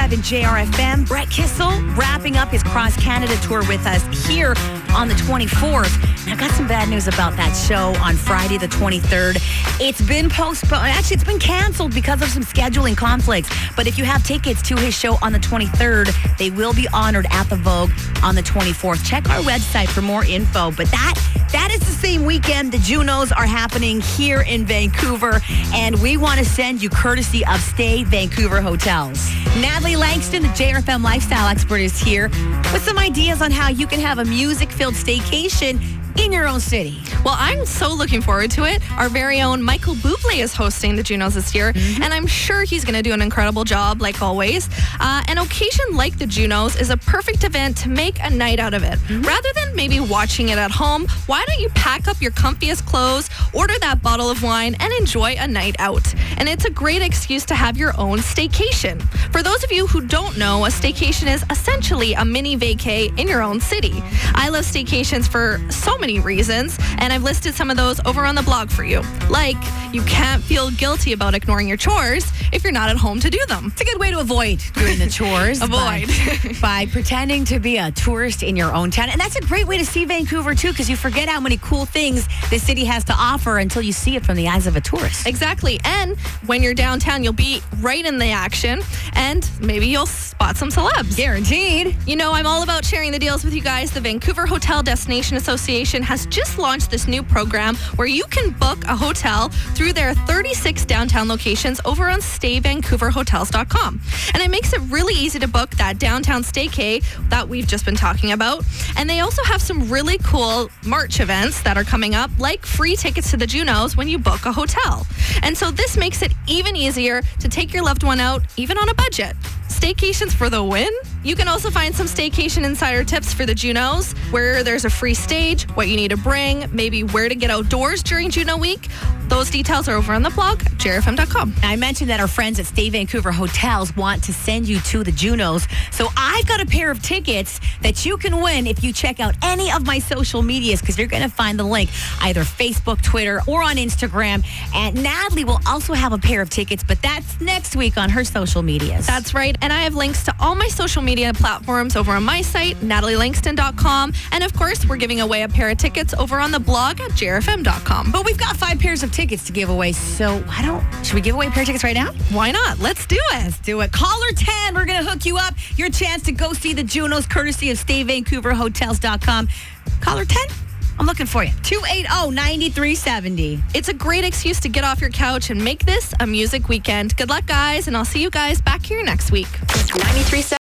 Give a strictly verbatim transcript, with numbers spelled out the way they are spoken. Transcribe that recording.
five in J R F M. Brett Kissel wrapping up his cross-Canada tour with us here on the twenty-fourth. And I've got some bad news about that show on Friday the twenty-third. It's been postponed. Actually, it's been canceled because of some scheduling conflicts. But if you have tickets to his show on the twenty-third, they will be honored at the Vogue on the twenty-fourth. Check our website for more info. But that that is the same weekend. The Junos are happening here in Vancouver. And we want to send you courtesy of Stay Vancouver Hotels. Natalie Langston, the J R F M lifestyle expert, is here with some ideas on how you can have a music-filled staycation in your own city. Well, I'm so looking forward to it. Our very own Michael Bublé is hosting the Junos this year, mm-hmm. and I'm sure he's going to do an incredible job, like always. Uh, an occasion like the Junos is a perfect event to make a night out of it. Mm-hmm. Rather than maybe watching it at home, why don't you pack up your comfiest clothes, order that bottle of wine, and enjoy a night out? And it's a great excuse to have your own staycation. For those of you who don't know, a staycation is essentially a mini vacay in your own city. I love staycations for so many reasons, and I've listed some of those over on the blog for you. Like, you can't feel guilty about ignoring your chores if you're not at home to do them. It's a good way to avoid doing the chores. Avoid. by, by pretending to be a tourist in your own town. And that's a great way to see Vancouver, too, because you forget how many cool things the city has to offer until you see it from the eyes of a tourist. Exactly. And when you're downtown, you'll be right in the action, and maybe you'll spot some celebs. Guaranteed. You know, I'm all about sharing the deals with you guys. The Vancouver Hotel Destination Association has just launched this new program where you can book a hotel through their thirty-six downtown locations over on stay vancouver hotels dot com. And it makes it really easy to book that downtown staycay that we've just been talking about. And they also have some really cool March events that are coming up, like free tickets to the Junos when you book a hotel. And so this makes it even easier to take your loved one out, even on a budget. Staycations for the win? You can also find some staycation insider tips for the Junos, where there's a free stage, what you need to bring, maybe where to get outdoors during Juno Week. Those details are over on the blog, j r f m dot com. I mentioned that our friends at Stay Vancouver Hotels want to send you to the Junos. So I've got a pair of tickets that you can win if you check out any of my social medias, because you're going to find the link either Facebook, Twitter, or on Instagram. And Natalie will also have a pair of tickets, but that's next week on her social medias. That's right. And I have links to all my social media platforms over on my site, natalie langston dot com. And of course, we're giving away a pair of tickets over on the blog at j r f m dot com. But we've got five pairs of tickets to give away. So why don't, should we give away a pair of tickets right now? Why not? Let's do it. Let's do it. Caller ten, we're going to hook you up. Your chance to go see the Junos, courtesy of stay vancouver hotels dot com. Caller ten? I'm looking for you. two eight zero, nine three seven zero. It's a great excuse to get off your couch and make this a music weekend. Good luck, guys, and I'll see you guys back here next week. ninety-three